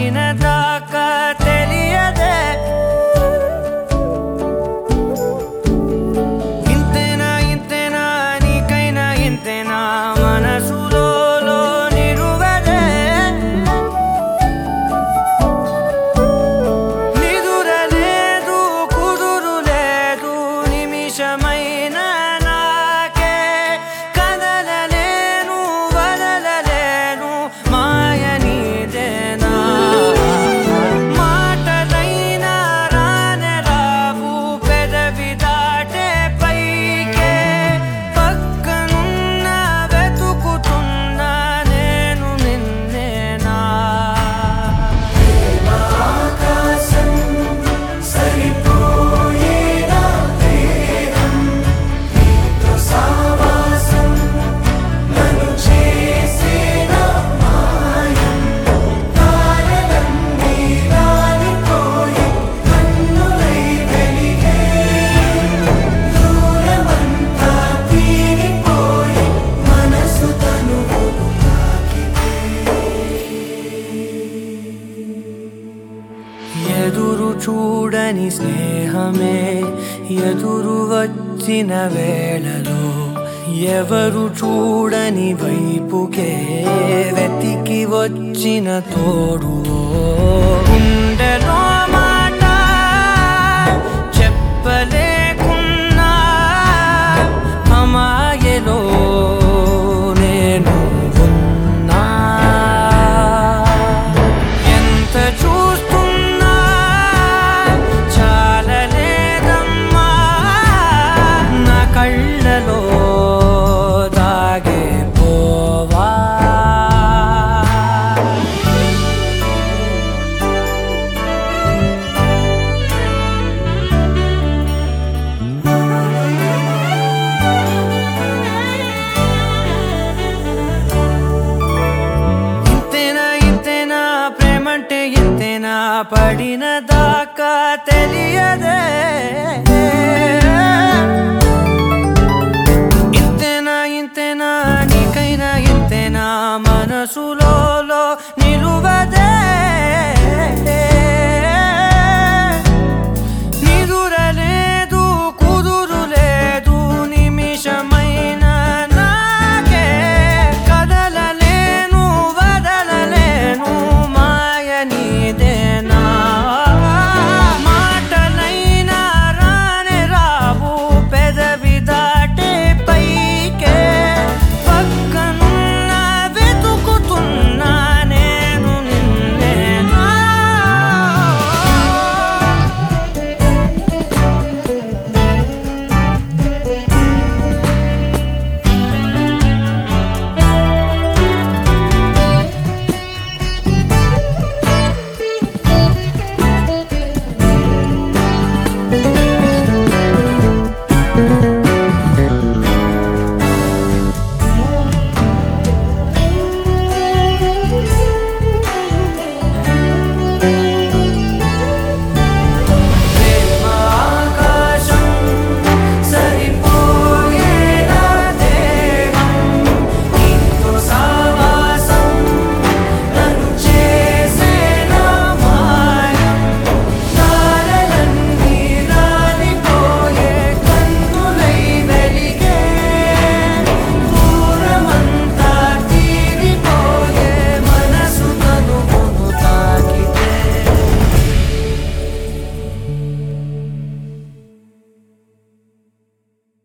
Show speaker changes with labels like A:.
A: పడిన దాకా తెలియదే ఇంతేనా ఇంతేనా నీకైనా ఇంతేనా మనసులో నిలువదే నిదురలేదు కుదురు లేదు నిమిషమైన నాకే కదలలేను వదలలేను మాయ నీదేనా మాటలైనా రానే రావు పెదవి దాటే పైకే పక్కనున్న వెతుకుతున్నా నేను నిన్నేనా
B: ఆకాశం సరిపోయేలా దేహం నీతో సావాసం నన్ను చేసేనా మాయం తారలన్నీ రాలిపోయి కన్నులై వెలిగే దూరమంతా తీరిపోయి మనసు తనువులు
A: ఎదురు చూడని స్నేహమే ఎదురు వచ్చిన వేళలో ఎవరు చూడని వైపుకే వెతికి వచ్చిన తోడువో గుండెలో మాట చెప్పలేకున్నా అమాయలో నేను ఉన్నా ఎంత చూస్తున్నా చాలలేదమ్మా నా కళ్ళలో దాగే పోవా ఇంతేనా ఇంతేనా ప్రేమంటే ఇంతేనా పడిన దాకా తెలియదే ఇంతేనా ఇంతేనా నీకైనా ఇంతేనా మనసులో నిలువదే